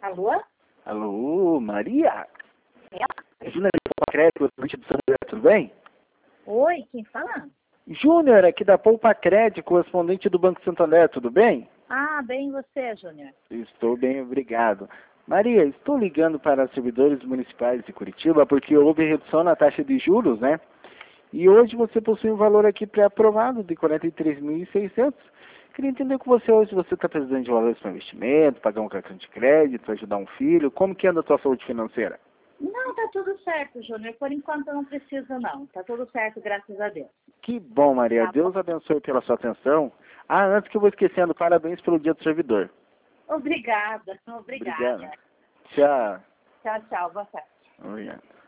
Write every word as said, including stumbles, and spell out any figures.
Alô? Alô, Maria? É? Júnior aqui da Poupa Crédito, correspondente do Santander, tudo bem? Oi, quem fala? Júnior aqui da Poupa Crédito, correspondente do Banco Santander, tudo bem? Ah, bem você, Júnior. Estou bem, obrigado. Maria, estou ligando para servidores municipais de Curitiba porque houve redução na taxa de juros, né? E hoje você possui um valor aqui pré-aprovado de quarenta e três mil e seiscentos. Queria entender com você hoje se você está precisando de valores para investimento, pagar um cartão de crédito, ajudar um filho. Como que anda a tua saúde financeira? Não, tá tudo certo, Júnior. Por enquanto eu não preciso, não. Tá tudo certo, graças a Deus. Que bom, Maria. Tá Deus bom. abençoe pela sua atenção. Ah, antes que eu vou esquecendo, parabéns pelo dia do servidor. Obrigada, Obrigado. obrigada. Tchau. Tchau, tchau. Boa tarde. Obrigado.